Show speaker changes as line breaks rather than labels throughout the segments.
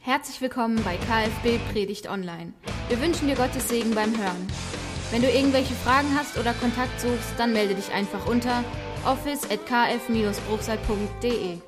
Herzlich willkommen bei KFB Predigt Online. Wir wünschen dir Gottes Segen beim Hören. Wenn du irgendwelche Fragen hast oder Kontakt suchst, dann melde dich einfach unter office@kf-bruchsal.de.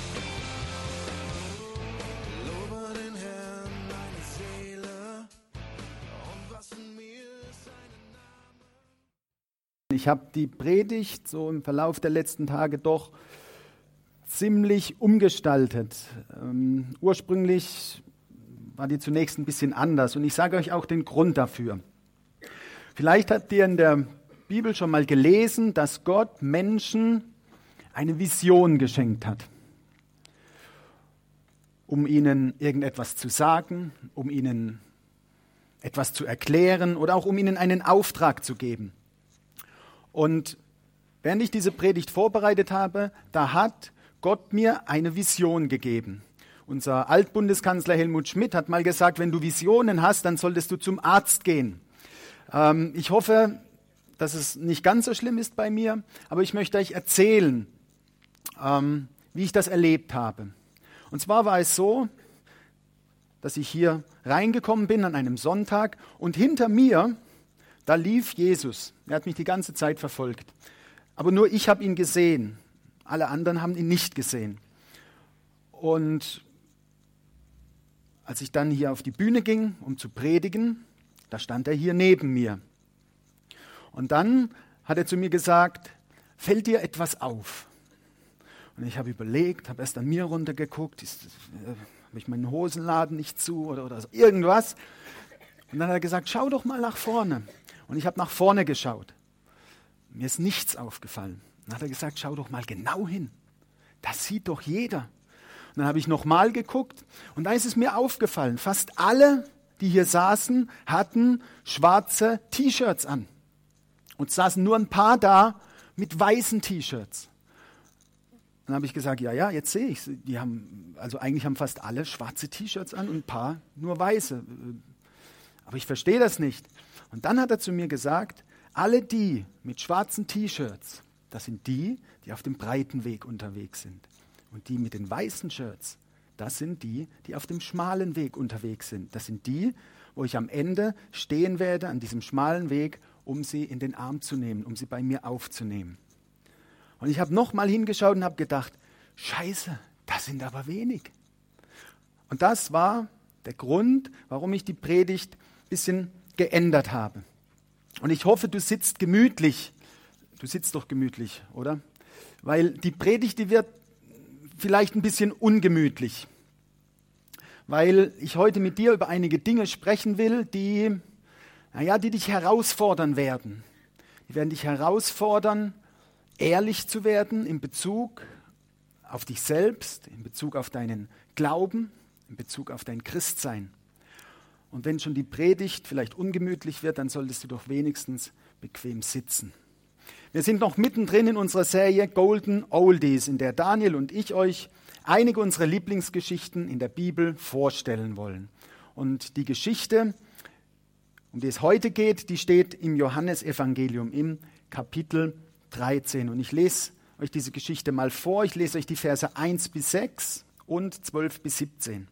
Ich habe die Predigt so im Verlauf der letzten Tage doch ziemlich umgestaltet. Ursprünglich war die zunächst ein bisschen anders und ich sage euch auch den Grund dafür. Vielleicht habt ihr in der Bibel schon mal gelesen, dass Gott Menschen eine Vision geschenkt hat, um ihnen irgendetwas zu sagen, um ihnen etwas zu erklären oder auch um ihnen einen Auftrag zu geben. Und während ich diese Predigt vorbereitet habe, da hat Gott mir eine Vision gegeben. Unser Altbundeskanzler Helmut Schmidt hat mal gesagt, wenn du Visionen hast, dann solltest du zum Arzt gehen. Ich hoffe, dass es nicht ganz so schlimm ist bei mir, aber ich möchte euch erzählen, wie ich das erlebt habe. Und zwar war es so, dass ich hier reingekommen bin an einem Sonntag und hinter mir, da lief Jesus. Er hat mich die ganze Zeit verfolgt. Aber nur ich habe ihn gesehen. Alle anderen haben ihn nicht gesehen. Und als ich dann hier auf die Bühne ging, um zu predigen, da stand er hier neben mir. Und dann hat er zu mir gesagt, fällt dir etwas auf? Und ich habe überlegt, habe erst an mir runtergeguckt, habe ich meinen Hosenladen nicht zu oder so, irgendwas. Und dann hat er gesagt, schau doch mal nach vorne. Und ich habe nach vorne geschaut. Mir ist nichts aufgefallen. Dann hat er gesagt, schau doch mal genau hin. Das sieht doch jeder. Und dann habe ich nochmal geguckt und da ist es mir aufgefallen. Fast alle, die hier saßen, hatten schwarze T-Shirts an. Und es saßen nur ein paar da mit weißen T-Shirts. Dann habe ich gesagt, ja, jetzt sehe ich es. Eigentlich haben fast alle schwarze T-Shirts an und ein paar nur weiße. Aber ich verstehe das nicht. Und dann hat er zu mir gesagt, alle die mit schwarzen T-Shirts, das sind die, die auf dem breiten Weg unterwegs sind. Und die mit den weißen Shirts, das sind die, die auf dem schmalen Weg unterwegs sind. Das sind die, wo ich am Ende stehen werde an diesem schmalen Weg, um sie in den Arm zu nehmen, um sie bei mir aufzunehmen. Und ich habe nochmal hingeschaut und habe gedacht, Scheiße, das sind aber wenig. Und das war der Grund, warum ich die Predigt ein bisschen geändert habe. Und ich hoffe, du sitzt gemütlich. Du sitzt doch gemütlich, oder? Weil die Predigt, die wird vielleicht ein bisschen ungemütlich. Weil ich heute mit dir über einige Dinge sprechen will, die dich herausfordern werden. Die werden dich herausfordern, ehrlich zu werden in Bezug auf dich selbst, in Bezug auf deinen Glauben, in Bezug auf dein Christsein. Und wenn schon die Predigt vielleicht ungemütlich wird, dann solltest du doch wenigstens bequem sitzen. Wir sind noch mittendrin in unserer Serie Golden Oldies, in der Daniel und ich euch einige unserer Lieblingsgeschichten in der Bibel vorstellen wollen. Und die Geschichte, um die es heute geht, die steht im Johannesevangelium im Kapitel 13. Und ich lese euch diese Geschichte mal vor. Ich lese euch die Verse 1 bis 6 und 12 bis 17.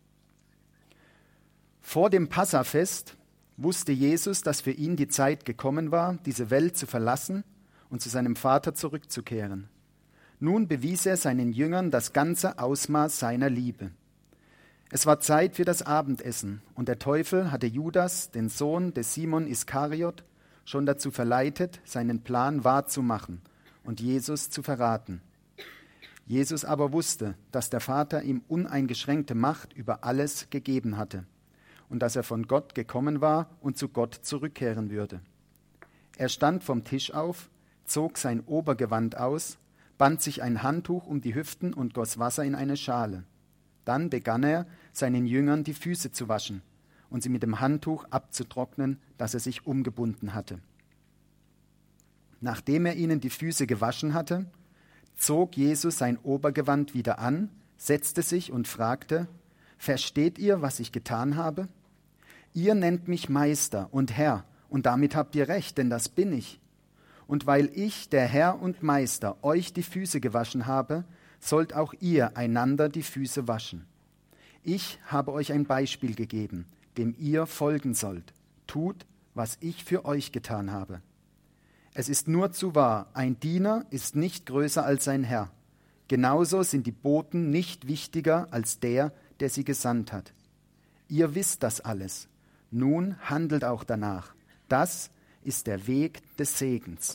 Vor dem Passafest wusste Jesus, dass für ihn die Zeit gekommen war, diese Welt zu verlassen und zu seinem Vater zurückzukehren. Nun bewies er seinen Jüngern das ganze Ausmaß seiner Liebe. Es war Zeit für das Abendessen, und der Teufel hatte Judas, den Sohn des Simon Iskariot, schon dazu verleitet, seinen Plan wahrzumachen und Jesus zu verraten. Jesus aber wusste, dass der Vater ihm uneingeschränkte Macht über alles gegeben hatte und dass er von Gott gekommen war und zu Gott zurückkehren würde. Er stand vom Tisch auf, zog sein Obergewand aus, band sich ein Handtuch um die Hüften und goss Wasser in eine Schale. Dann begann er, seinen Jüngern die Füße zu waschen und sie mit dem Handtuch abzutrocknen, das er sich umgebunden hatte. Nachdem er ihnen die Füße gewaschen hatte, zog Jesus sein Obergewand wieder an, setzte sich und fragte, »Versteht ihr, was ich getan habe? Ihr nennt mich Meister und Herr, und damit habt ihr recht, denn das bin ich. Und weil ich, der Herr und Meister, euch die Füße gewaschen habe, sollt auch ihr einander die Füße waschen. Ich habe euch ein Beispiel gegeben, dem ihr folgen sollt. Tut, was ich für euch getan habe. Es ist nur zu wahr, ein Diener ist nicht größer als sein Herr. Genauso sind die Boten nicht wichtiger als der sie gesandt hat. Ihr wisst das alles. Nun handelt auch danach. Das ist der Weg des Segens.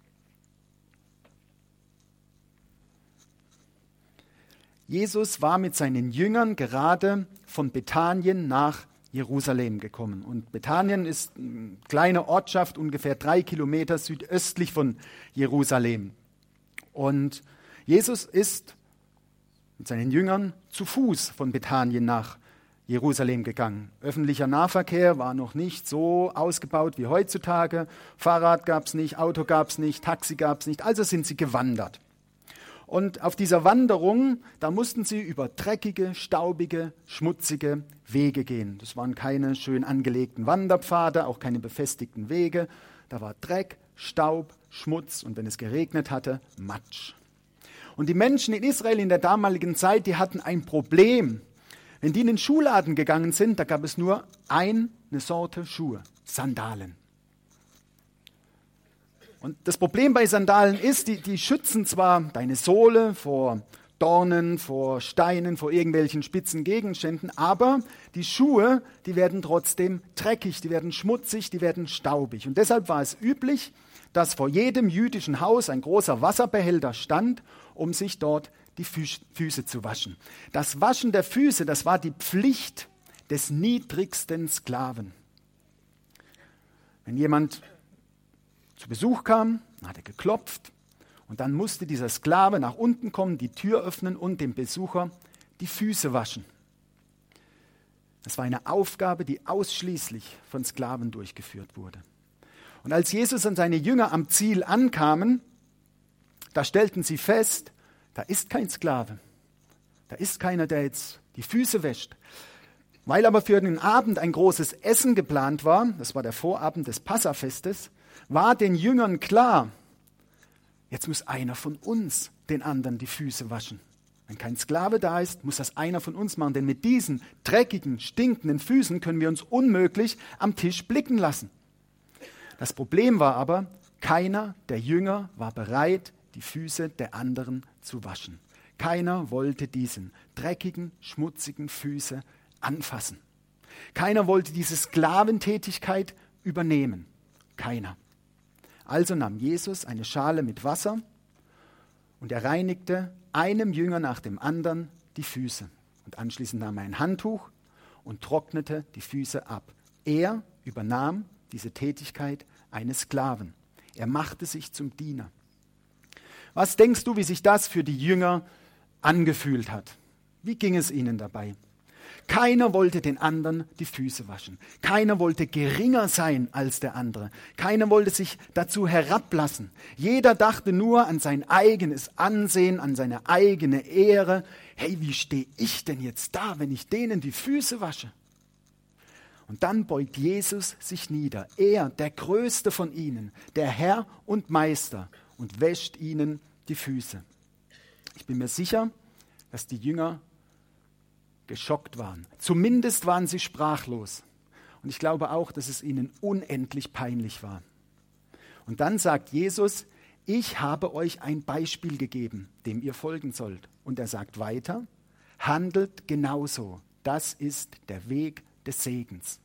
Jesus war mit seinen Jüngern gerade von Bethanien nach Jerusalem gekommen. Und Bethanien ist eine kleine Ortschaft, ungefähr 3 Kilometer südöstlich von Jerusalem. Und Jesus ist mit seinen Jüngern zu Fuß von Bethanien nach Jerusalem gegangen. Öffentlicher Nahverkehr war noch nicht so ausgebaut wie heutzutage. Fahrrad gab es nicht, Auto gab es nicht, Taxi gab es nicht. Also sind sie gewandert. Und auf dieser Wanderung, da mussten sie über dreckige, staubige, schmutzige Wege gehen. Das waren keine schön angelegten Wanderpfade, auch keine befestigten Wege. Da war Dreck, Staub, Schmutz und wenn es geregnet hatte, Matsch. Und die Menschen in Israel in der damaligen Zeit, die hatten ein Problem. Wenn die in den Schuhladen gegangen sind, da gab es nur eine Sorte Schuhe, Sandalen. Und das Problem bei Sandalen ist, die schützen zwar deine Sohle vor Dornen, vor Steinen, vor irgendwelchen spitzen Gegenständen, aber die Schuhe, die werden trotzdem dreckig, die werden schmutzig, die werden staubig. Und deshalb war es üblich, dass vor jedem jüdischen Haus ein großer Wasserbehälter stand, um sich dort die Füße zu waschen. Das Waschen der Füße, das war die Pflicht des niedrigsten Sklaven. Wenn jemand zu Besuch kam, hat er geklopft und dann musste dieser Sklave nach unten kommen, die Tür öffnen und dem Besucher die Füße waschen. Das war eine Aufgabe, die ausschließlich von Sklaven durchgeführt wurde. Und als Jesus und seine Jünger am Ziel ankamen, da stellten sie fest, da ist kein Sklave, da ist keiner, der jetzt die Füße wäscht. Weil aber für den Abend ein großes Essen geplant war, das war der Vorabend des Passafestes, war den Jüngern klar, jetzt muss einer von uns den anderen die Füße waschen. Wenn kein Sklave da ist, muss das einer von uns machen, denn mit diesen dreckigen, stinkenden Füßen können wir uns unmöglich am Tisch blicken lassen. Das Problem war aber, keiner der Jünger war bereit, die Füße der anderen zu waschen. Keiner wollte diesen dreckigen, schmutzigen Füße anfassen. Keiner wollte diese Sklaventätigkeit übernehmen. Keiner. Also nahm Jesus eine Schale mit Wasser und er reinigte einem Jünger nach dem anderen die Füße. Und anschließend nahm er ein Handtuch und trocknete die Füße ab. Er übernahm diese Tätigkeit eines Sklaven. Er machte sich zum Diener. Was denkst du, wie sich das für die Jünger angefühlt hat? Wie ging es ihnen dabei? Keiner wollte den anderen die Füße waschen. Keiner wollte geringer sein als der andere. Keiner wollte sich dazu herablassen. Jeder dachte nur an sein eigenes Ansehen, an seine eigene Ehre. Hey, wie stehe ich denn jetzt da, wenn ich denen die Füße wasche? Und dann beugt Jesus sich nieder. Er, der Größte von ihnen, der Herr und Meister, und wäscht ihnen die Füße. Ich bin mir sicher, dass die Jünger geschockt waren. Zumindest waren sie sprachlos. Und ich glaube auch, dass es ihnen unendlich peinlich war. Und dann sagt Jesus, ich habe euch ein Beispiel gegeben, dem ihr folgen sollt. Und er sagt weiter, handelt genauso. Das ist der Weg des Segens.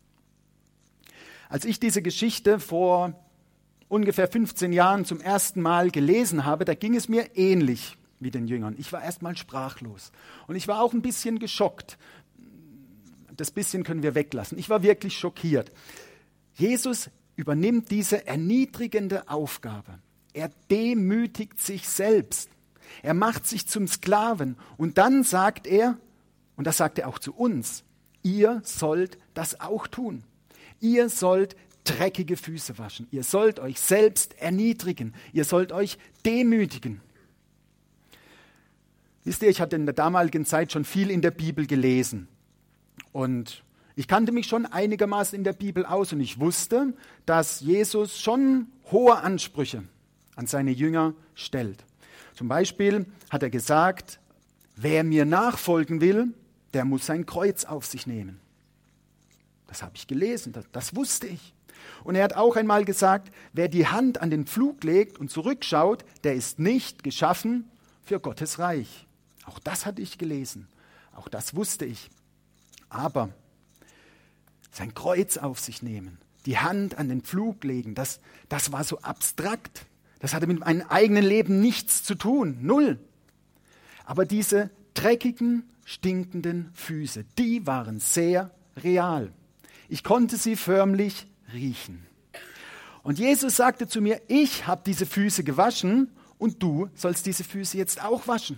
Als ich diese Geschichte vor ungefähr 15 Jahren zum ersten Mal gelesen habe, da ging es mir ähnlich wie den Jüngern. Ich war erstmal sprachlos und ich war auch ein bisschen geschockt. Das bisschen können wir weglassen. Ich war wirklich schockiert. Jesus übernimmt diese erniedrigende Aufgabe. Er demütigt sich selbst. Er macht sich zum Sklaven und dann sagt er, und das sagt er auch zu uns, ihr sollt das auch tun. Ihr sollt dreckige Füße waschen. Ihr sollt euch selbst erniedrigen. Ihr sollt euch demütigen. Wisst ihr, ich hatte in der damaligen Zeit schon viel in der Bibel gelesen. Und ich kannte mich schon einigermaßen in der Bibel aus und ich wusste, dass Jesus schon hohe Ansprüche an seine Jünger stellt. Zum Beispiel hat er gesagt, wer mir nachfolgen will, der muss sein Kreuz auf sich nehmen. Das habe ich gelesen, das wusste ich. Und er hat auch einmal gesagt, wer die Hand an den Pflug legt und zurückschaut, der ist nicht geschaffen für Gottes Reich. Auch das hatte ich gelesen, auch das wusste ich. Aber sein Kreuz auf sich nehmen, die Hand an den Pflug legen, das war so abstrakt. Das hatte mit meinem eigenen Leben nichts zu tun, null. Aber diese dreckigen, stinkenden Füße, die waren sehr real. Ich konnte sie förmlich riechen. Und Jesus sagte zu mir, ich habe diese Füße gewaschen und du sollst diese Füße jetzt auch waschen.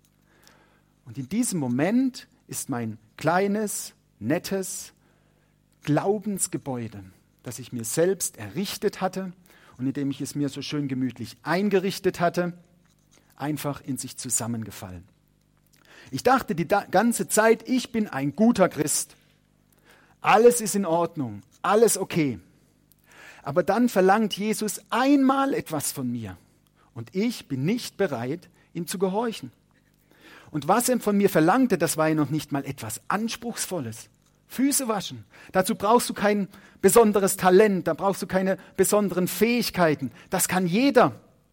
Und in diesem Moment ist mein kleines, nettes Glaubensgebäude, das ich mir selbst errichtet hatte und in dem ich es mir so schön gemütlich eingerichtet hatte, einfach in sich zusammengefallen. Ich dachte die ganze Zeit, ich bin ein guter Christ. Alles ist in Ordnung, alles okay. Aber dann verlangt Jesus einmal etwas von mir und ich bin nicht bereit, ihm zu gehorchen. Und was er von mir verlangte, das war ja noch nicht mal etwas Anspruchsvolles. Füße waschen. Dazu brauchst du kein besonderes Talent, da brauchst du keine besonderen Fähigkeiten. Das kann jeder.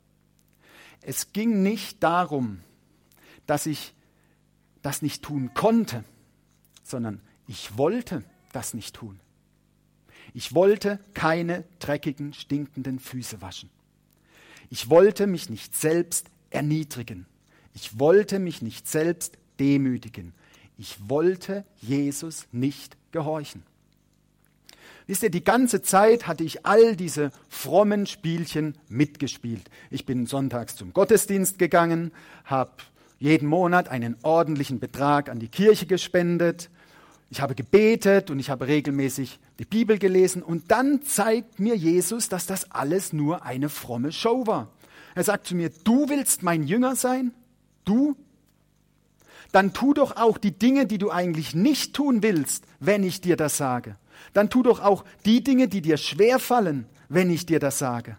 Es ging nicht darum, dass ich das nicht tun konnte, sondern ich wollte das nicht tun. Ich wollte keine dreckigen, stinkenden Füße waschen. Ich wollte mich nicht selbst erniedrigen. Ich wollte mich nicht selbst demütigen. Ich wollte Jesus nicht gehorchen. Wisst ihr, die ganze Zeit hatte ich all diese frommen Spielchen mitgespielt. Ich bin sonntags zum Gottesdienst gegangen, habe jeden Monat einen ordentlichen Betrag an die Kirche gespendet. Ich habe gebetet und ich habe regelmäßig die Bibel gelesen. Und dann zeigt mir Jesus, dass das alles nur eine fromme Show war. Er sagt zu mir, du willst mein Jünger sein? Du? Dann tu doch auch die Dinge, die du eigentlich nicht tun willst, wenn ich dir das sage. Dann tu doch auch die Dinge, die dir schwerfallen, wenn ich dir das sage.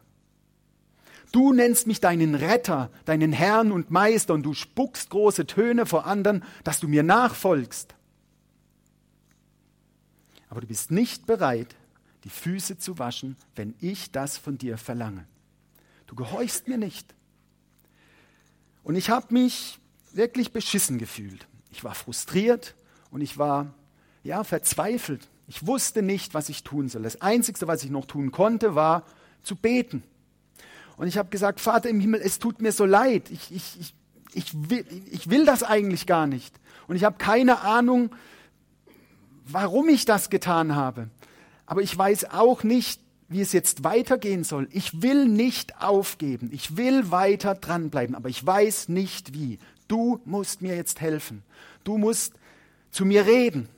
Du nennst mich deinen Retter, deinen Herrn und Meister und du spuckst große Töne vor anderen, dass du mir nachfolgst. Aber du bist nicht bereit, die Füße zu waschen, wenn ich das von dir verlange. Du gehorchst mir nicht. Und ich habe mich wirklich beschissen gefühlt. Ich war frustriert und ich war verzweifelt. Ich wusste nicht, was ich tun soll. Das Einzige, was ich noch tun konnte, war zu beten. Und ich habe gesagt, Vater im Himmel, es tut mir so leid. Ich will das eigentlich gar nicht. Und ich habe keine Ahnung, warum ich das getan habe. Aber ich weiß auch nicht, wie es jetzt weitergehen soll. Ich will nicht aufgeben. Ich will weiter dranbleiben, aber ich weiß nicht wie. Du musst mir jetzt helfen. Du musst zu mir reden.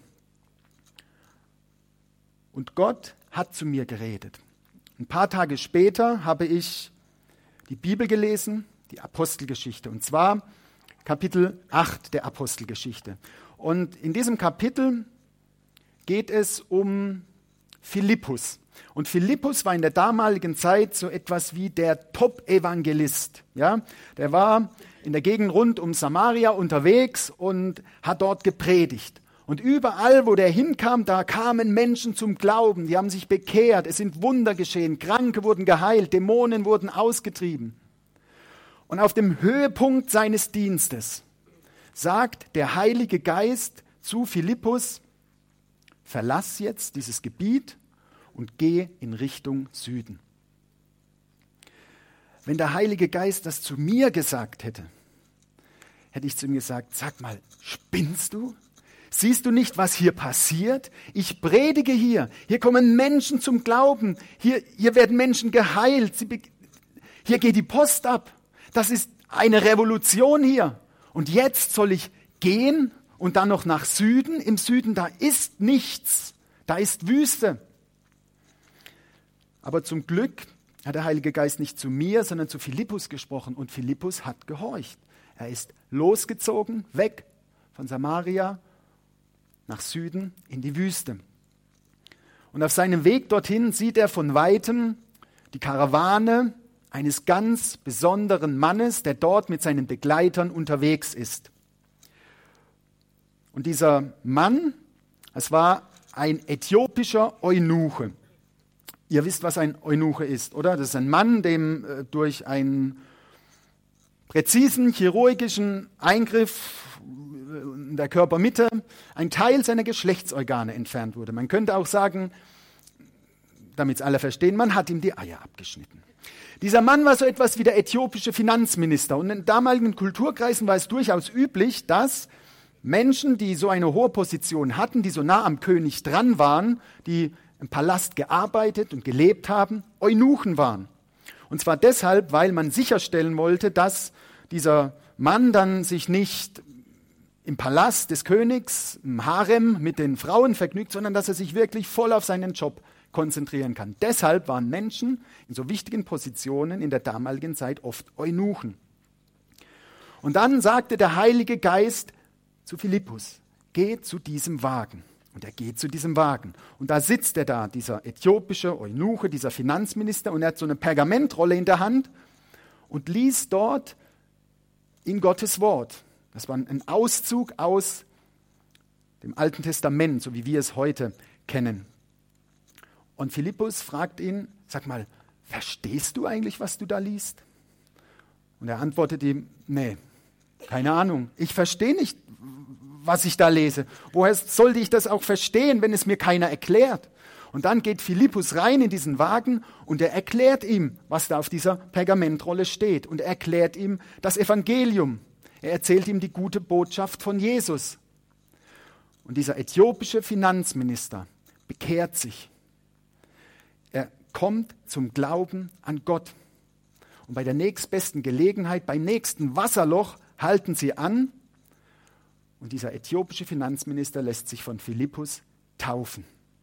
Und Gott hat zu mir geredet. Ein paar Tage später habe ich die Bibel gelesen, die Apostelgeschichte, und zwar Kapitel 8 der Apostelgeschichte. Und in diesem Kapitel geht es um Philippus. Und Philippus war in der damaligen Zeit so etwas wie der Top-Evangelist. Ja? Der war in der Gegend rund um Samaria unterwegs und hat dort gepredigt. Und überall, wo der hinkam, da kamen Menschen zum Glauben, die haben sich bekehrt, es sind Wunder geschehen, Kranke wurden geheilt, Dämonen wurden ausgetrieben. Und auf dem Höhepunkt seines Dienstes sagt der Heilige Geist zu Philippus, verlass jetzt dieses Gebiet und geh in Richtung Süden. Wenn der Heilige Geist das zu mir gesagt hätte, hätte ich zu ihm gesagt, sag mal, spinnst du? Siehst du nicht, was hier passiert? Ich predige hier. Hier kommen Menschen zum Glauben. Hier werden Menschen geheilt. Hier geht die Post ab. Das ist eine Revolution hier. Und jetzt soll ich gehen und dann noch nach Süden. Im Süden, da ist nichts. Da ist Wüste. Aber zum Glück hat der Heilige Geist nicht zu mir, sondern zu Philippus gesprochen. Und Philippus hat gehorcht. Er ist losgezogen, weg von Samaria, nach Süden in die Wüste. Und auf seinem Weg dorthin sieht er von Weitem die Karawane eines ganz besonderen Mannes, der dort mit seinen Begleitern unterwegs ist. Und dieser Mann, es war ein äthiopischer Eunuche. Ihr wisst, was ein Eunuche ist, oder? Das ist ein Mann, dem durch einen präzisen chirurgischen Eingriff in der Körpermitte ein Teil seiner Geschlechtsorgane entfernt wurde. Man könnte auch sagen, damit es alle verstehen, man hat ihm die Eier abgeschnitten. Dieser Mann war so etwas wie der äthiopische Finanzminister. Und in damaligen Kulturkreisen war es durchaus üblich, dass Menschen, die so eine hohe Position hatten, die so nah am König dran waren, die im Palast gearbeitet und gelebt haben, Eunuchen waren. Und zwar deshalb, weil man sicherstellen wollte, dass dieser Mann dann sich nicht im Palast des Königs, im Harem mit den Frauen vergnügt, sondern dass er sich wirklich voll auf seinen Job konzentrieren kann. Deshalb waren Menschen in so wichtigen Positionen in der damaligen Zeit oft Eunuchen. Und dann sagte der Heilige Geist zu Philippus, geh zu diesem Wagen. Und er geht zu diesem Wagen. Und da sitzt er da, dieser äthiopische Eunuche, dieser Finanzminister, und er hat so eine Pergamentrolle in der Hand und liest dort in Gottes Wort. Das war ein Auszug aus dem Alten Testament, so wie wir es heute kennen. Und Philippus fragt ihn, sag mal, verstehst du eigentlich, was du da liest? Und er antwortet ihm, nee, keine Ahnung, ich verstehe nicht, was ich da lese. Woher sollte ich das auch verstehen, wenn es mir keiner erklärt? Und dann geht Philippus rein in diesen Wagen und er erklärt ihm, was da auf dieser Pergamentrolle steht. Und er erklärt ihm das Evangelium. Er erzählt ihm die gute Botschaft von Jesus. Und dieser äthiopische Finanzminister bekehrt sich. Er kommt zum Glauben an Gott. Und bei der nächstbesten Gelegenheit, beim nächsten Wasserloch, halten sie an. Und dieser äthiopische Finanzminister lässt sich von Philippus taufen.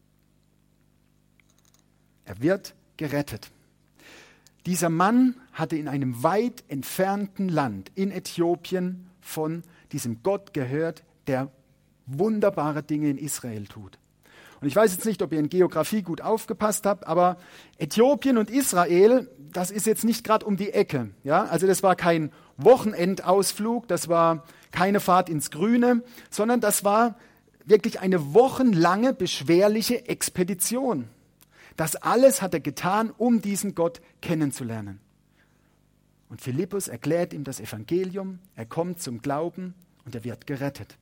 Er wird gerettet. Dieser Mann hatte in einem weit entfernten Land in Äthiopien von diesem Gott gehört, der wunderbare Dinge in Israel tut. Und ich weiß jetzt nicht, ob ihr in Geografie gut aufgepasst habt, aber Äthiopien und Israel, das ist jetzt nicht gerade um die Ecke. Ja? Also das war kein Wochenendausflug, das war keine Fahrt ins Grüne, sondern das war wirklich eine wochenlange beschwerliche Expedition. Das alles hat er getan, um diesen Gott kennenzulernen. Und Philippus erklärt ihm das Evangelium, er kommt zum Glauben und er wird gerettet.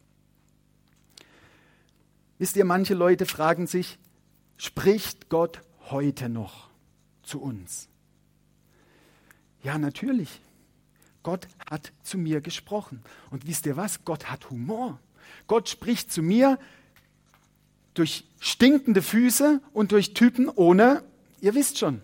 Wisst ihr, manche Leute fragen sich, spricht Gott heute noch zu uns? Ja, natürlich. Gott hat zu mir gesprochen. Und wisst ihr was? Gott hat Humor. Gott spricht zu mir durch stinkende Füße und durch Typen ohne, ihr wisst schon.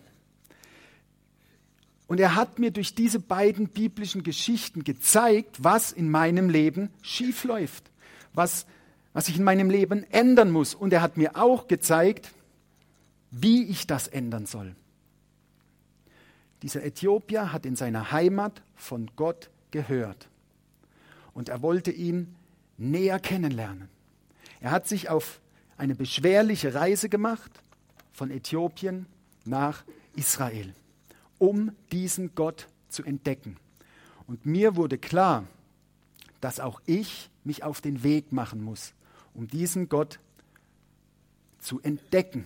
Und er hat mir durch diese beiden biblischen Geschichten gezeigt, was in meinem Leben schiefläuft, was ich in meinem Leben ändern muss. Und er hat mir auch gezeigt, wie ich das ändern soll. Dieser Äthiopier hat in seiner Heimat von Gott gehört. Und er wollte ihn näher kennenlernen. Er hat sich auf eine beschwerliche Reise gemacht von Äthiopien nach Israel, um diesen Gott zu entdecken. Und mir wurde klar, dass auch ich mich auf den Weg machen muss, um diesen Gott zu entdecken.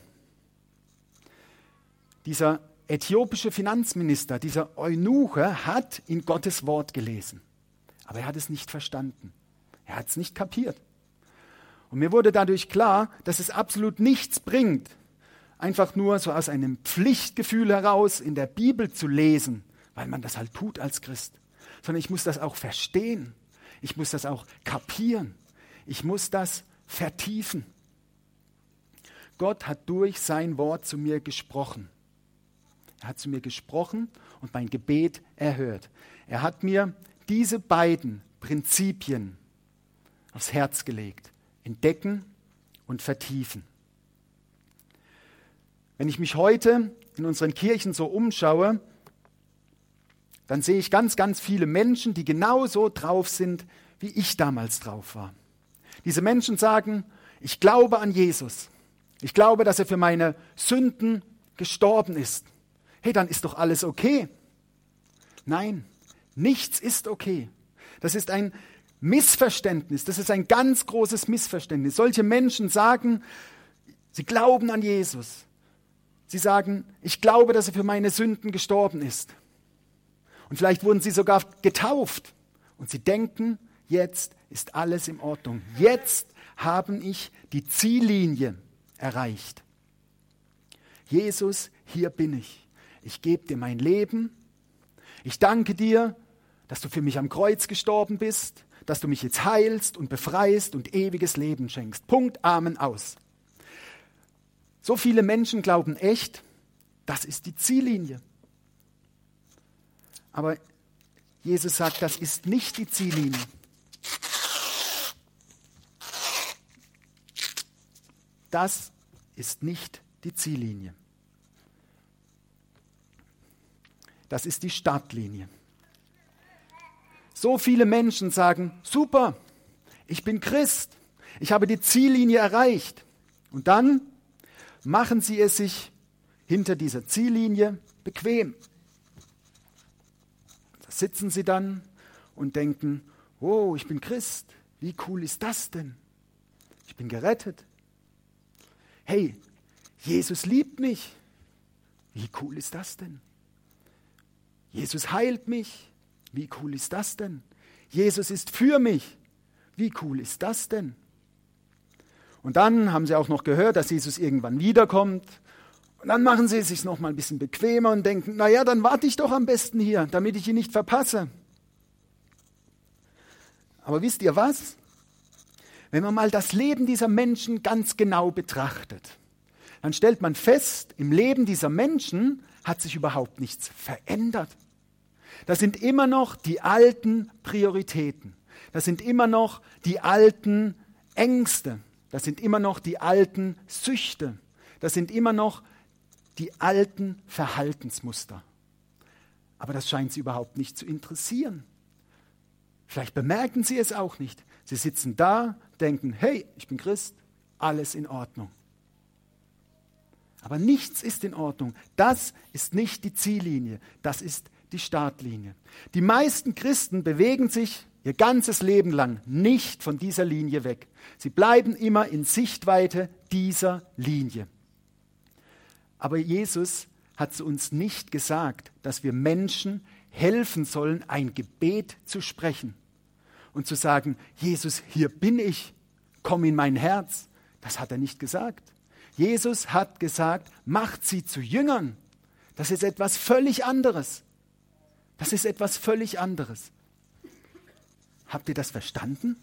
Dieser äthiopische Finanzminister, dieser Eunuche, hat in Gottes Wort gelesen. Aber er hat es nicht verstanden. Er hat es nicht kapiert. Und mir wurde dadurch klar, dass es absolut nichts bringt, einfach nur so aus einem Pflichtgefühl heraus in der Bibel zu lesen, weil man das halt tut als Christ. Sondern ich muss das auch verstehen. Ich muss das auch kapieren. Ich muss das vertiefen. Gott hat durch sein Wort zu mir gesprochen. Er hat zu mir gesprochen und mein Gebet erhört. Er hat mir diese beiden Prinzipien aufs Herz gelegt. Entdecken und vertiefen. Wenn ich mich heute in unseren Kirchen so umschaue, dann sehe ich ganz, ganz viele Menschen, die genauso drauf sind, wie ich damals drauf war. Diese Menschen sagen, ich glaube an Jesus. Ich glaube, dass er für meine Sünden gestorben ist. Hey, dann ist doch alles okay. Nein, nichts ist okay. Das ist ein Missverständnis. Das ist ein ganz großes Missverständnis. Solche Menschen sagen, sie glauben an Jesus. Sie sagen, ich glaube, dass er für meine Sünden gestorben ist. Und vielleicht wurden sie sogar getauft. Und sie denken, jetzt ist alles in Ordnung. Jetzt habe ich die Ziellinie erreicht. Jesus, hier bin ich. Ich gebe dir mein Leben. Ich danke dir, dass du für mich am Kreuz gestorben bist, dass du mich jetzt heilst und befreist und ewiges Leben schenkst. Punkt, Amen, aus. So viele Menschen glauben echt, das ist die Ziellinie. Aber Jesus sagt, das ist nicht die Ziellinie. Das ist nicht die Ziellinie. Das ist die Startlinie. So viele Menschen sagen, super, ich bin Christ, ich habe die Ziellinie erreicht. Und dann machen sie es sich hinter dieser Ziellinie bequem. Da sitzen sie dann und denken, oh, ich bin Christ, wie cool ist das denn? Ich bin gerettet. Hey, Jesus liebt mich, wie cool ist das denn? Jesus heilt mich. Wie cool ist das denn? Jesus ist für mich. Wie cool ist das denn? Und dann haben sie auch noch gehört, dass Jesus irgendwann wiederkommt. Und dann machen sie es sich noch mal ein bisschen bequemer und denken, naja, dann warte ich doch am besten hier, damit ich ihn nicht verpasse. Aber wisst ihr was? Wenn man mal das Leben dieser Menschen ganz genau betrachtet, dann stellt man fest, im Leben dieser Menschen hat sich überhaupt nichts verändert. Das sind immer noch die alten Prioritäten. Das sind immer noch die alten Ängste. Das sind immer noch die alten Süchte. Das sind immer noch die alten Verhaltensmuster. Aber das scheint sie überhaupt nicht zu interessieren. Vielleicht bemerken sie es auch nicht. Sie sitzen da, denken, hey, ich bin Christ, alles in Ordnung. Aber nichts ist in Ordnung. Das ist nicht die Ziellinie. Das ist die Startlinie. Die meisten Christen bewegen sich ihr ganzes Leben lang nicht von dieser Linie weg. Sie bleiben immer in Sichtweite dieser Linie. Aber Jesus hat zu uns nicht gesagt, dass wir Menschen helfen sollen, ein Gebet zu sprechen und zu sagen, Jesus, hier bin ich, komm in mein Herz. Das hat er nicht gesagt. Jesus hat gesagt, macht sie zu Jüngern. Das ist etwas völlig anderes. Das ist etwas völlig anderes. Habt ihr das verstanden?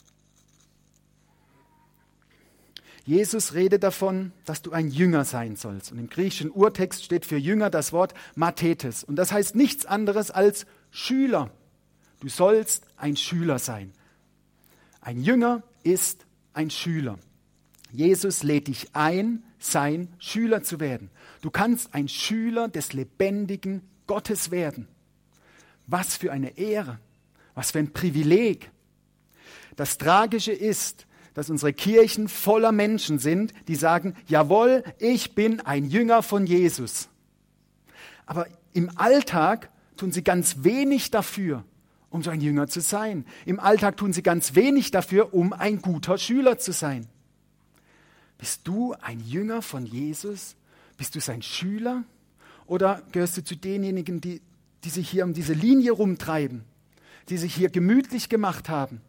Jesus redet davon, dass du ein Jünger sein sollst. Und im griechischen Urtext steht für Jünger das Wort Mathetes. Und das heißt nichts anderes als Schüler. Du sollst ein Schüler sein. Ein Jünger ist ein Schüler. Jesus lädt dich ein, sein Schüler zu werden. Du kannst ein Schüler des lebendigen Gottes werden. Was für eine Ehre, was für ein Privileg. Das Tragische ist, dass unsere Kirchen voller Menschen sind, die sagen, jawohl, ich bin ein Jünger von Jesus. Aber im Alltag tun sie ganz wenig dafür, um so ein Jünger zu sein. Im Alltag tun sie ganz wenig dafür, um ein guter Schüler zu sein. Bist du ein Jünger von Jesus? Bist du sein Schüler? Oder gehörst du zu denjenigen, die sich hier um diese Linie rumtreiben, die sich hier gemütlich gemacht haben?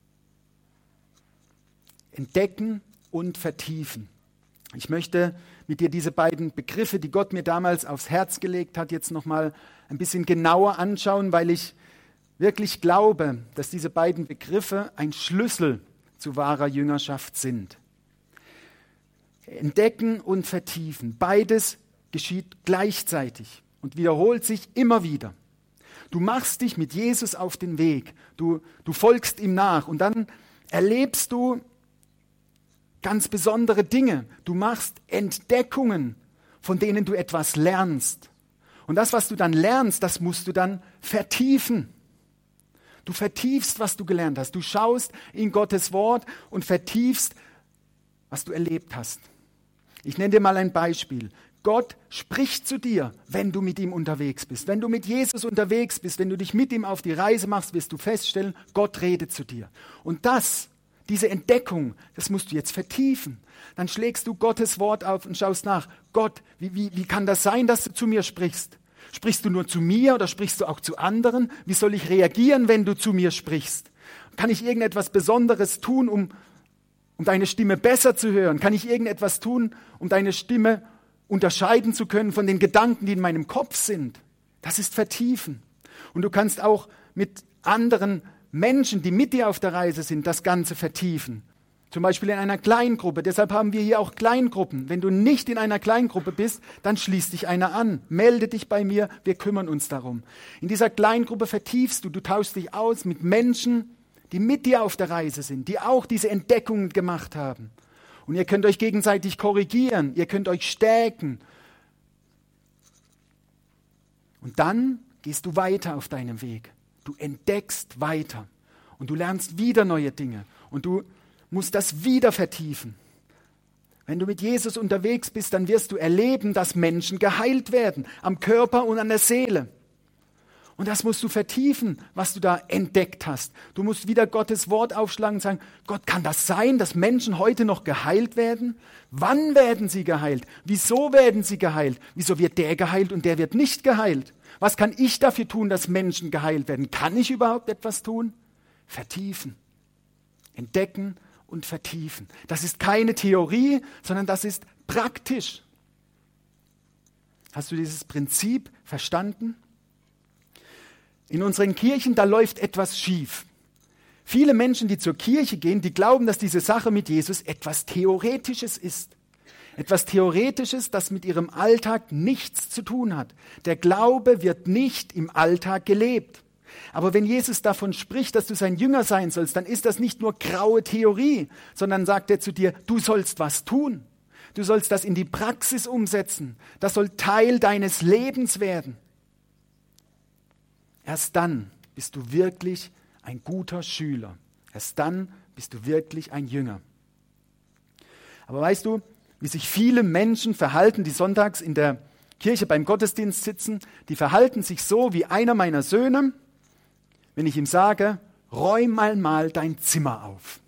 Entdecken und vertiefen. Ich möchte mit dir diese beiden Begriffe, die Gott mir damals aufs Herz gelegt hat, jetzt nochmal ein bisschen genauer anschauen, weil ich wirklich glaube, dass diese beiden Begriffe ein Schlüssel zu wahrer Jüngerschaft sind. Entdecken und vertiefen. Beides geschieht gleichzeitig und wiederholt sich immer wieder. Du machst dich mit Jesus auf den Weg. Du folgst ihm nach und dann erlebst du ganz besondere Dinge. Du machst Entdeckungen, von denen du etwas lernst. Und das, was du dann lernst, das musst du dann vertiefen. Du vertiefst, was du gelernt hast. Du schaust in Gottes Wort und vertiefst, was du erlebt hast. Ich nenne dir mal ein Beispiel. Gott spricht zu dir, wenn du mit ihm unterwegs bist. Wenn du mit Jesus unterwegs bist, wenn du dich mit ihm auf die Reise machst, wirst du feststellen, Gott redet zu dir. Und diese Entdeckung, das musst du jetzt vertiefen. Dann schlägst du Gottes Wort auf und schaust nach. Gott, wie kann das sein, dass du zu mir sprichst? Sprichst du nur zu mir oder sprichst du auch zu anderen? Wie soll ich reagieren, wenn du zu mir sprichst? Kann ich irgendetwas Besonderes tun, um deine Stimme besser zu hören? Kann ich irgendetwas tun, um deine Stimme unterscheiden zu können von den Gedanken, die in meinem Kopf sind? Das ist Vertiefen. Und du kannst auch mit anderen Menschen, die mit dir auf der Reise sind, das Ganze vertiefen. Zum Beispiel in einer Kleingruppe. Deshalb haben wir hier auch Kleingruppen. Wenn du nicht in einer Kleingruppe bist, dann schließ dich einer an. Melde dich bei mir, wir kümmern uns darum. In dieser Kleingruppe vertiefst du tauschst dich aus mit Menschen, die mit dir auf der Reise sind, die auch diese Entdeckungen gemacht haben. Und ihr könnt euch gegenseitig korrigieren, ihr könnt euch stärken. Und dann gehst du weiter auf deinem Weg. Du entdeckst weiter und du lernst wieder neue Dinge und du musst das wieder vertiefen. Wenn du mit Jesus unterwegs bist, dann wirst du erleben, dass Menschen geheilt werden, am Körper und an der Seele. Und das musst du vertiefen, was du da entdeckt hast. Du musst wieder Gottes Wort aufschlagen und sagen, Gott, kann das sein, dass Menschen heute noch geheilt werden? Wann werden sie geheilt? Wieso werden sie geheilt? Wieso wird der geheilt und der wird nicht geheilt? Was kann ich dafür tun, dass Menschen geheilt werden? Kann ich überhaupt etwas tun? Vertiefen, entdecken und vertiefen. Das ist keine Theorie, sondern das ist praktisch. Hast du dieses Prinzip verstanden? In unseren Kirchen, da läuft etwas schief. Viele Menschen, die zur Kirche gehen, die glauben, dass diese Sache mit Jesus etwas Theoretisches ist. Etwas Theoretisches, das mit ihrem Alltag nichts zu tun hat. Der Glaube wird nicht im Alltag gelebt. Aber wenn Jesus davon spricht, dass du sein Jünger sein sollst, dann ist das nicht nur graue Theorie, sondern sagt er zu dir, du sollst was tun. Du sollst das in die Praxis umsetzen. Das soll Teil deines Lebens werden. Erst dann bist du wirklich ein guter Schüler. Erst dann bist du wirklich ein Jünger. Aber weißt du, wie sich viele Menschen verhalten, die sonntags in der Kirche beim Gottesdienst sitzen, die verhalten sich so wie einer meiner Söhne, wenn ich ihm sage, räum mal dein Zimmer auf.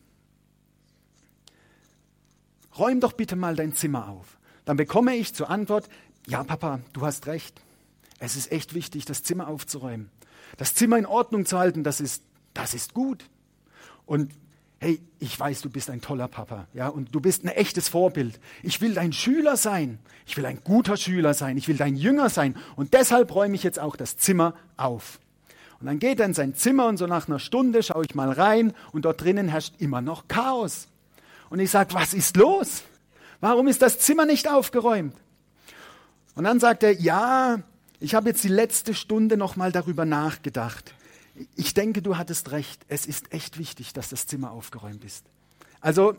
Räum doch bitte mal dein Zimmer auf. Dann bekomme ich zur Antwort, ja Papa, du hast recht. Es ist echt wichtig, das Zimmer aufzuräumen. Das Zimmer in Ordnung zu halten, das ist gut. Und hey, ich weiß, du bist ein toller Papa, ja, und du bist ein echtes Vorbild. Ich will dein Schüler sein. Ich will ein guter Schüler sein. Ich will dein Jünger sein. Und deshalb räume ich jetzt auch das Zimmer auf. Und dann geht er in sein Zimmer und so nach einer Stunde schaue ich mal rein und dort drinnen herrscht immer noch Chaos. Und ich sage, was ist los? Warum ist das Zimmer nicht aufgeräumt? Und dann sagt er, ja, ich habe jetzt die letzte Stunde noch mal darüber nachgedacht. Ich denke, du hattest recht. Es ist echt wichtig, dass das Zimmer aufgeräumt ist. Also,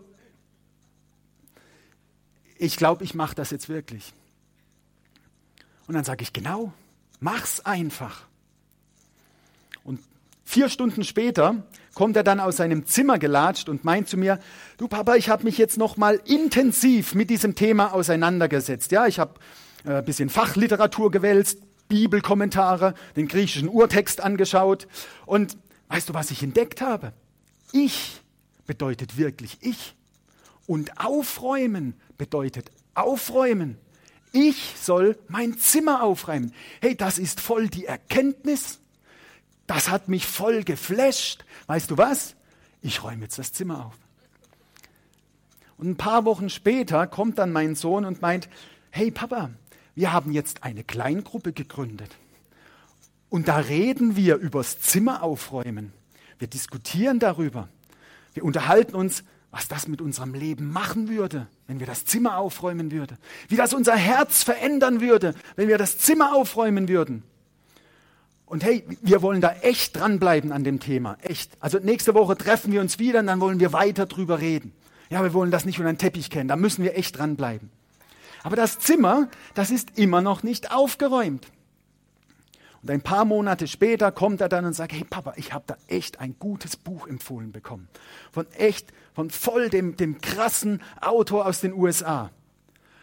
ich glaube, ich mache das jetzt wirklich. Und dann sage ich, genau, mach's einfach. Und 4 Stunden später kommt er dann aus seinem Zimmer gelatscht und meint zu mir, du Papa, ich habe mich jetzt noch mal intensiv mit diesem Thema auseinandergesetzt. Ja, ich habe ein bisschen Fachliteratur gewälzt, Bibelkommentare, den griechischen Urtext angeschaut. Und weißt du, was ich entdeckt habe? Ich bedeutet wirklich ich. Und aufräumen bedeutet aufräumen. Ich soll mein Zimmer aufräumen. Hey, das ist voll die Erkenntnis. Das hat mich voll geflasht. Weißt du was? Ich räume jetzt das Zimmer auf. Und ein paar Wochen später kommt dann mein Sohn und meint, hey Papa, wir haben jetzt eine Kleingruppe gegründet. Und da reden wir übers Zimmer aufräumen. Wir diskutieren darüber. Wir unterhalten uns, was das mit unserem Leben machen würde, wenn wir das Zimmer aufräumen würden. Wie das unser Herz verändern würde, wenn wir das Zimmer aufräumen würden. Und hey, wir wollen da echt dranbleiben an dem Thema, echt. Also nächste Woche treffen wir uns wieder und dann wollen wir weiter drüber reden. Ja, wir wollen das nicht unter den Teppich kehren, da müssen wir echt dranbleiben. Aber das Zimmer, das ist immer noch nicht aufgeräumt. Und ein paar Monate später kommt er dann und sagt, hey Papa, ich habe da echt ein gutes Buch empfohlen bekommen. Von voll dem krassen Autor aus den USA.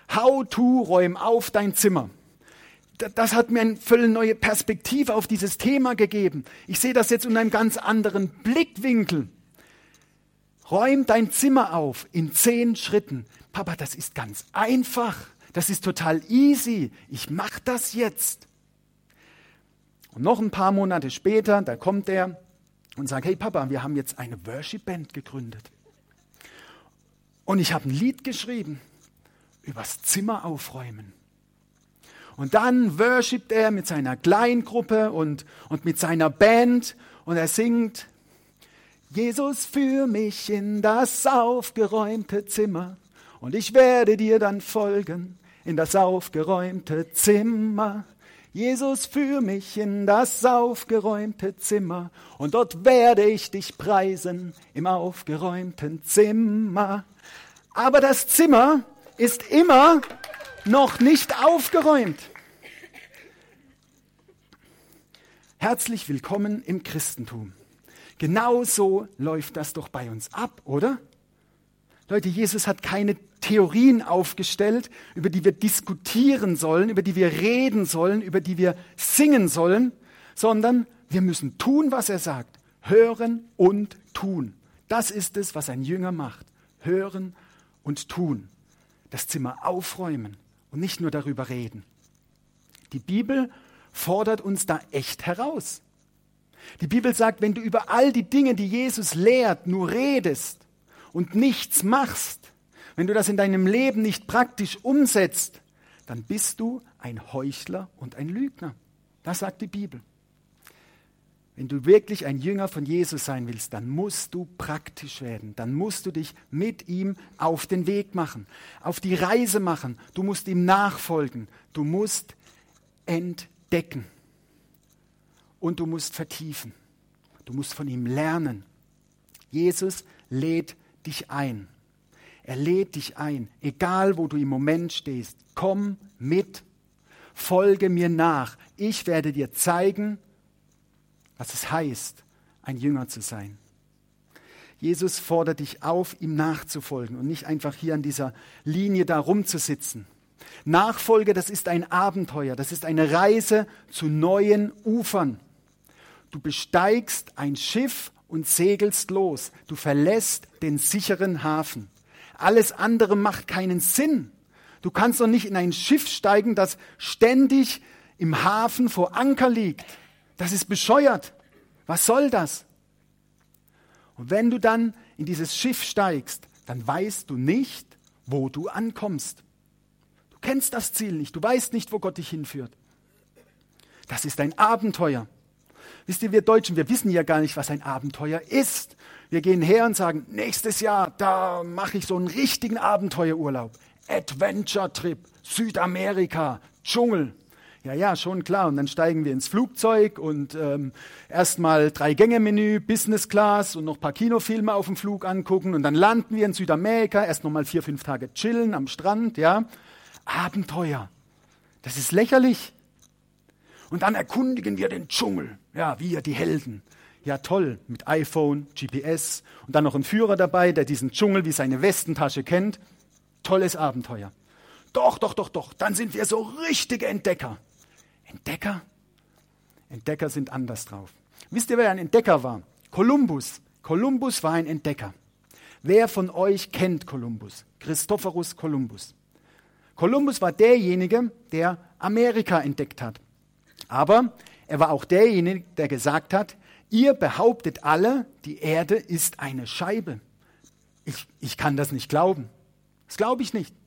How to, räum auf dein Zimmer. Das hat mir eine völlig neue Perspektive auf dieses Thema gegeben. Ich sehe das jetzt unter einem ganz anderen Blickwinkel. Räum dein Zimmer auf in 10 Schritten. Papa, das ist ganz einfach. Das ist total easy. Ich mache das jetzt. Und noch ein paar Monate später, da kommt er und sagt, hey Papa, wir haben jetzt eine Worship-Band gegründet. Und ich habe ein Lied geschrieben übers Zimmer aufräumen. Und dann worshipt er mit seiner Kleingruppe und mit seiner Band und er singt, Jesus, führ mich in das aufgeräumte Zimmer und ich werde dir dann folgen in das aufgeräumte Zimmer. Jesus, führ mich in das aufgeräumte Zimmer und dort werde ich dich preisen im aufgeräumten Zimmer. Aber das Zimmer ist immer noch nicht aufgeräumt. Herzlich willkommen im Christentum. Genau so läuft das doch bei uns ab, oder? Leute, Jesus hat keine Theorien aufgestellt, über die wir diskutieren sollen, über die wir reden sollen, über die wir singen sollen, sondern wir müssen tun, was er sagt. Hören und tun. Das ist es, was ein Jünger macht. Hören und tun. Das Zimmer aufräumen und nicht nur darüber reden. Die Bibel fordert uns da echt heraus. Die Bibel sagt, wenn du über all die Dinge, die Jesus lehrt, nur redest und nichts machst, wenn du das in deinem Leben nicht praktisch umsetzt, dann bist du ein Heuchler und ein Lügner. Das sagt die Bibel. Wenn du wirklich ein Jünger von Jesus sein willst, dann musst du praktisch werden. Dann musst du dich mit ihm auf den Weg machen, auf die Reise machen. Du musst ihm nachfolgen. Du musst entdecken. Und du musst vertiefen. Du musst von ihm lernen. Jesus lädt dich ein. Er lädt dich ein, egal wo du im Moment stehst. Komm mit, folge mir nach. Ich werde dir zeigen, was es heißt, ein Jünger zu sein. Jesus fordert dich auf, ihm nachzufolgen und nicht einfach hier an dieser Linie da rumzusitzen. Nachfolge, das ist ein Abenteuer, das ist eine Reise zu neuen Ufern. Du besteigst ein Schiff und segelst los. Du verlässt den sicheren Hafen. Alles andere macht keinen Sinn. Du kannst doch nicht in ein Schiff steigen, das ständig im Hafen vor Anker liegt. Das ist bescheuert. Was soll das? Und wenn du dann in dieses Schiff steigst, dann weißt du nicht, wo du ankommst. Du kennst das Ziel nicht. Du weißt nicht, wo Gott dich hinführt. Das ist ein Abenteuer. Wisst ihr, wir Deutschen, wir wissen ja gar nicht, was ein Abenteuer ist. Wir gehen her und sagen, nächstes Jahr, da mache ich so einen richtigen Abenteuerurlaub. Adventure-Trip, Südamerika, Dschungel. Ja, schon klar. Und dann steigen wir ins Flugzeug und erstmal 3-Gänge-Menü, Business Class und noch ein paar Kinofilme auf dem Flug angucken. Und dann landen wir in Südamerika, erst nochmal 4-5 Tage chillen am Strand. Ja, Abenteuer. Das ist lächerlich. Und dann erkundigen wir den Dschungel. Ja, wir, die Helden. Ja, toll, mit iPhone, GPS und dann noch ein Führer dabei, der diesen Dschungel wie seine Westentasche kennt. Tolles Abenteuer. Doch, dann sind wir so richtige Entdecker. Entdecker? Entdecker sind anders drauf. Wisst ihr, wer ein Entdecker war? Kolumbus. Kolumbus war ein Entdecker. Wer von euch kennt Kolumbus? Christophorus Kolumbus. Kolumbus war derjenige, der Amerika entdeckt hat. Aber er war auch derjenige, der gesagt hat, ihr behauptet alle, die Erde ist eine Scheibe. Ich kann das nicht glauben. Das glaube ich nicht.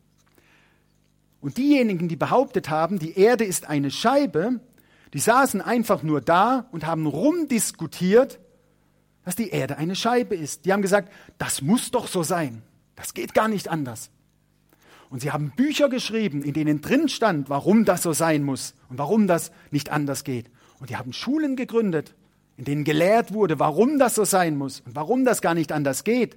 Und diejenigen, die behauptet haben, die Erde ist eine Scheibe, die saßen einfach nur da und haben rumdiskutiert, dass die Erde eine Scheibe ist. Die haben gesagt, das muss doch so sein. Das geht gar nicht anders. Und sie haben Bücher geschrieben, in denen drin stand, warum das so sein muss und warum das nicht anders geht. Und die haben Schulen gegründet, in denen gelehrt wurde, warum das so sein muss und warum das gar nicht anders geht.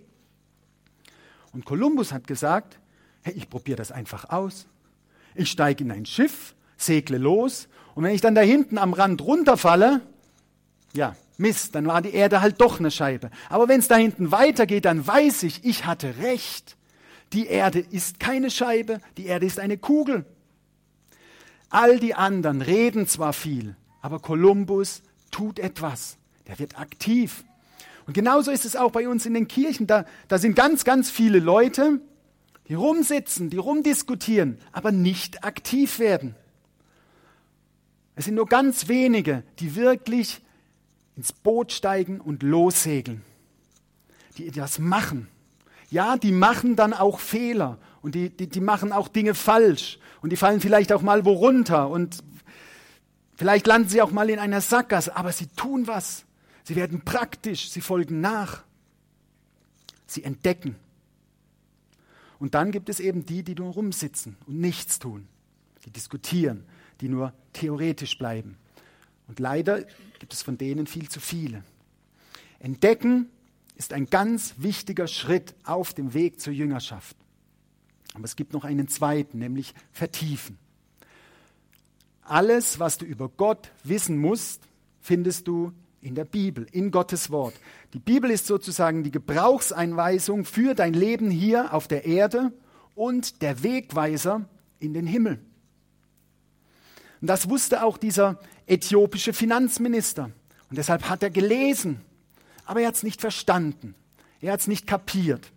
Und Kolumbus hat gesagt, hey, ich probiere das einfach aus. Ich steige in ein Schiff, segle los und wenn ich dann da hinten am Rand runterfalle, ja, Mist, dann war die Erde halt doch eine Scheibe. Aber wenn es da hinten weitergeht, dann weiß ich hatte recht. Die Erde ist keine Scheibe, die Erde ist eine Kugel. All die anderen reden zwar viel, aber Kolumbus tut etwas. Der wird aktiv. Und genauso ist es auch bei uns in den Kirchen. Da sind ganz, ganz viele Leute, die rumsitzen, die rumdiskutieren, aber nicht aktiv werden. Es sind nur ganz wenige, die wirklich ins Boot steigen und lossegeln, die das machen. Ja, die machen dann auch Fehler und die machen auch Dinge falsch und die fallen vielleicht auch mal wo runter und vielleicht landen sie auch mal in einer Sackgasse, aber sie tun was. Sie werden praktisch, sie folgen nach, sie entdecken. Und dann gibt es eben die nur rumsitzen und nichts tun, die diskutieren, die nur theoretisch bleiben. Und leider gibt es von denen viel zu viele. Entdecken ist ein ganz wichtiger Schritt auf dem Weg zur Jüngerschaft. Aber es gibt noch einen zweiten, nämlich vertiefen. Alles, was du über Gott wissen musst, findest du in der Bibel, in Gottes Wort. Die Bibel ist sozusagen die Gebrauchseinweisung für dein Leben hier auf der Erde und der Wegweiser in den Himmel. Und das wusste auch dieser äthiopische Finanzminister. Und deshalb hat er gelesen, aber er hat es nicht verstanden. Er hat es nicht kapiert.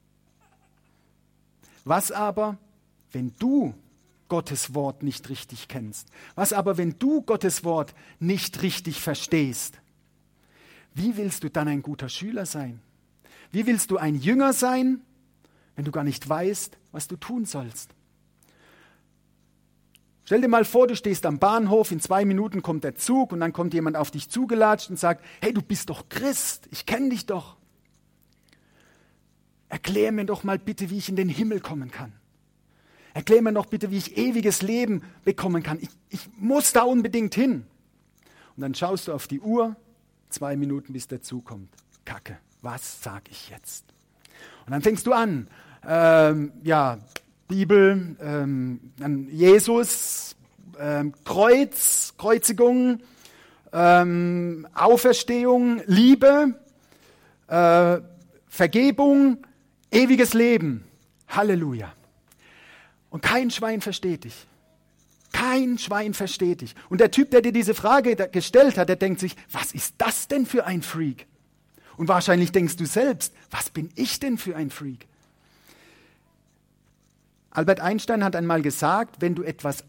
Was aber, wenn du Gottes Wort nicht richtig kennst? Was aber, wenn du Gottes Wort nicht richtig verstehst? Wie willst du dann ein guter Schüler sein? Wie willst du ein Jünger sein, wenn du gar nicht weißt, was du tun sollst? Stell dir mal vor, du stehst am Bahnhof, in 2 Minuten kommt der Zug und dann kommt jemand auf dich zugelatscht und sagt, hey, du bist doch Christ, ich kenne dich doch. Erklär mir doch mal bitte, wie ich in den Himmel kommen kann. Erklär mir doch bitte, wie ich ewiges Leben bekommen kann. Ich muss da unbedingt hin. Und dann schaust du auf die Uhr, 2 Minuten, bis der Zug kommt. Kacke, was sag ich jetzt? Und dann fängst du an, Bibel, dann Jesus, Kreuzigung, Auferstehung, Liebe, Vergebung, ewiges Leben. Halleluja. Und kein Schwein versteht dich. Kein Schwein versteht dich. Und der Typ, der dir diese Frage gestellt hat, der denkt sich, was ist das denn für ein Freak? Und wahrscheinlich denkst du selbst, was bin ich denn für ein Freak? Albert Einstein hat einmal gesagt, wenn du etwas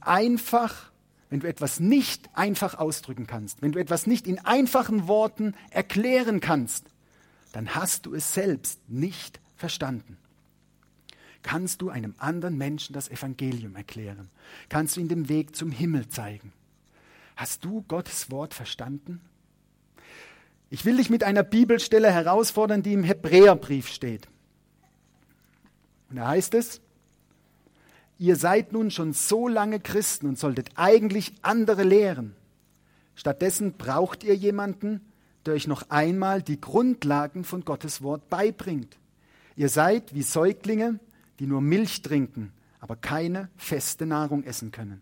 nicht einfach ausdrücken kannst, wenn du etwas nicht in einfachen Worten erklären kannst, dann hast du es selbst nicht verstanden. Kannst du einem anderen Menschen das Evangelium erklären? Kannst du ihm den Weg zum Himmel zeigen? Hast du Gottes Wort verstanden? Ich will dich mit einer Bibelstelle herausfordern, die im Hebräerbrief steht. Und da heißt es, ihr seid nun schon so lange Christen und solltet eigentlich andere lehren. Stattdessen braucht ihr jemanden, der euch noch einmal die Grundlagen von Gottes Wort beibringt. Ihr seid wie Säuglinge, die nur Milch trinken, aber keine feste Nahrung essen können.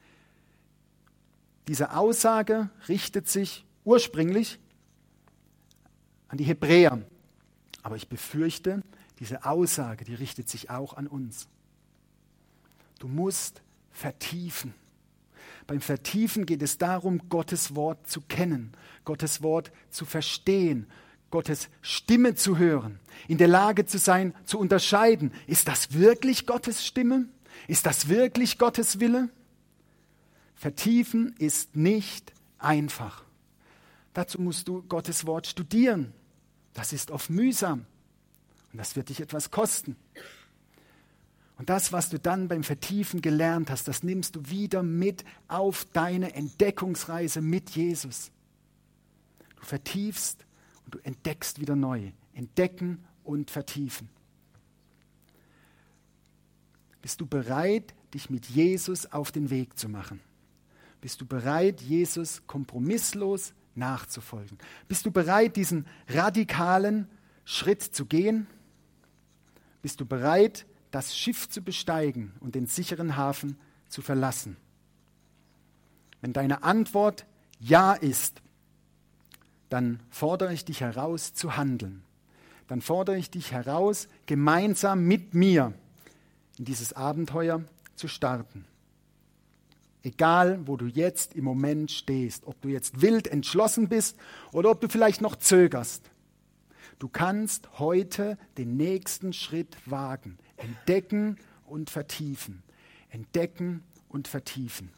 Diese Aussage richtet sich ursprünglich an die Hebräer. Aber ich befürchte, diese Aussage, die richtet sich auch an uns. Du musst vertiefen. Beim Vertiefen geht es darum, Gottes Wort zu kennen, Gottes Wort zu verstehen, Gottes Stimme zu hören, in der Lage zu sein, zu unterscheiden, ist das wirklich Gottes Stimme? Ist das wirklich Gottes Wille? Vertiefen ist nicht einfach. Dazu musst du Gottes Wort studieren. Das ist oft mühsam und das wird dich etwas kosten. Und das, was du dann beim Vertiefen gelernt hast, das nimmst du wieder mit auf deine Entdeckungsreise mit Jesus. Du vertiefst und du entdeckst wieder neu. Entdecken und vertiefen. Bist du bereit, dich mit Jesus auf den Weg zu machen? Bist du bereit, Jesus kompromisslos nachzufolgen? Bist du bereit, diesen radikalen Schritt zu gehen? Bist du bereit, das Schiff zu besteigen und den sicheren Hafen zu verlassen? Wenn deine Antwort Ja ist, dann fordere ich dich heraus zu handeln. dann fordere ich dich heraus, gemeinsam mit mir in dieses Abenteuer zu starten. Egal, wo du jetzt im Moment stehst, ob du jetzt wild entschlossen bist oder ob du vielleicht noch zögerst. Du kannst heute den nächsten Schritt wagen. Entdecken und vertiefen. Entdecken und vertiefen.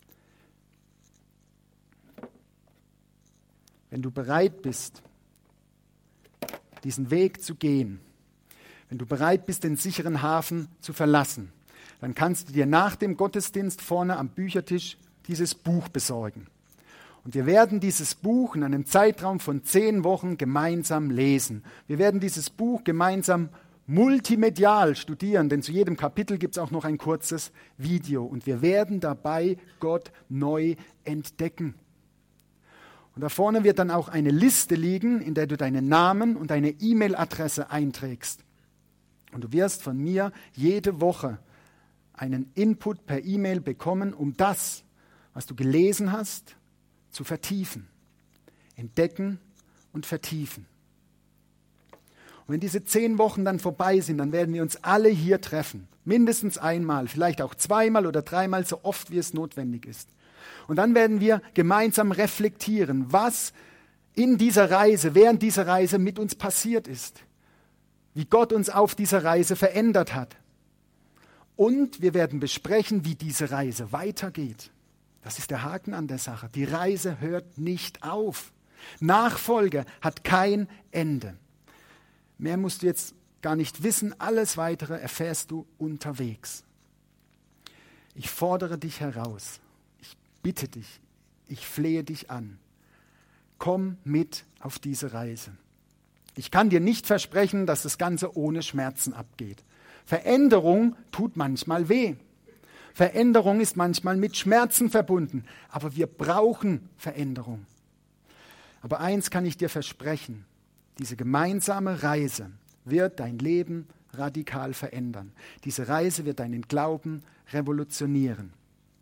Wenn du bereit bist, diesen Weg zu gehen, wenn du bereit bist, den sicheren Hafen zu verlassen, dann kannst du dir nach dem Gottesdienst vorne am Büchertisch dieses Buch besorgen. Und wir werden dieses Buch in einem Zeitraum von 10 Wochen gemeinsam lesen. Wir werden dieses Buch gemeinsam multimedial studieren, denn zu jedem Kapitel gibt es auch noch ein kurzes Video. Und wir werden dabei Gott neu entdecken. Und da vorne wird dann auch eine Liste liegen, in der du deinen Namen und deine E-Mail-Adresse einträgst. Und du wirst von mir jede Woche einen Input per E-Mail bekommen, um das, was du gelesen hast, zu vertiefen. Entdecken und vertiefen. Und wenn diese 10 Wochen dann vorbei sind, dann werden wir uns alle hier treffen. Mindestens einmal, vielleicht auch 2-mal oder 3-mal, so oft wie es notwendig ist. Und dann werden wir gemeinsam reflektieren, was in dieser Reise, während dieser Reise mit uns passiert ist. Wie Gott uns auf dieser Reise verändert hat. Und wir werden besprechen, wie diese Reise weitergeht. Das ist der Haken an der Sache. Die Reise hört nicht auf. Nachfolge hat kein Ende. Mehr musst du jetzt gar nicht wissen. Alles Weitere erfährst du unterwegs. Ich fordere dich heraus. Ich bitte dich. Ich flehe dich an. Komm mit auf diese Reise. Ich kann dir nicht versprechen, dass das Ganze ohne Schmerzen abgeht. Veränderung tut manchmal weh. Veränderung ist manchmal mit Schmerzen verbunden. Aber wir brauchen Veränderung. Aber eins kann ich dir versprechen. Diese gemeinsame Reise wird dein Leben radikal verändern. Diese Reise wird deinen Glauben revolutionieren.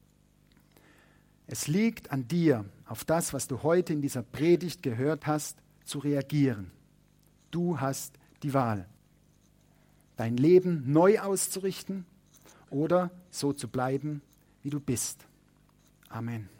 Es liegt an dir, auf das, was du heute in dieser Predigt gehört hast, zu reagieren. Du hast die Wahl, dein Leben neu auszurichten oder so zu bleiben, wie du bist. Amen.